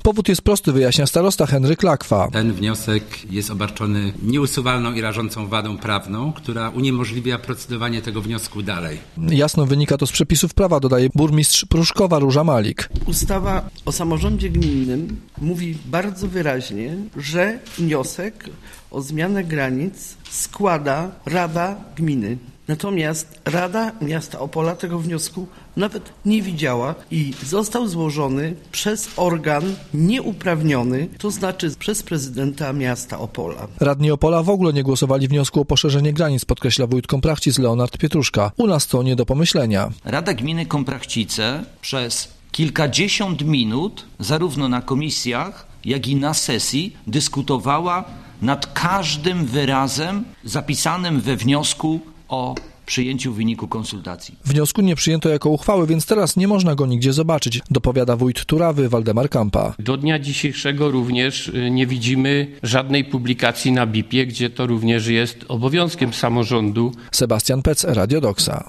Powód jest prosty, wyjaśnia starosta Henryk Lakwa. Ten wniosek jest obarczony nieusuwalną i rażącą wadą prawną, która uniemożliwia procedowanie tego wniosku dalej. Jasno wynika to z przepisów prawa, dodaje burmistrz Pruszkowa Róża Malik. Ustawa o samorządzie gminnym mówi bardzo wyraźnie, że wniosek o zmianę granic składa Rada Gminy. Natomiast Rada Miasta Opola tego wniosku nawet nie widziała i został złożony przez organ nieuprawniony, to znaczy przez prezydenta miasta Opola. Radni Opola w ogóle nie głosowali wniosku o poszerzenie granic, podkreśla wójt Komprachcic Leonard Pietruszka. U nas to nie do pomyślenia. Rada Gminy Komprachcice przez kilkadziesiąt minut, zarówno na komisjach, jak i na sesji, dyskutowała nad każdym wyrazem zapisanym we wniosku o przyjęciu w wyniku konsultacji. Wniosku nie przyjęto jako uchwały, więc teraz nie można go nigdzie zobaczyć, dopowiada wójt Turawy Waldemar Kampa. Do dnia dzisiejszego również nie widzimy żadnej publikacji na BIP-ie, gdzie to również jest obowiązkiem samorządu. Sebastian Pec, Radio Doksa.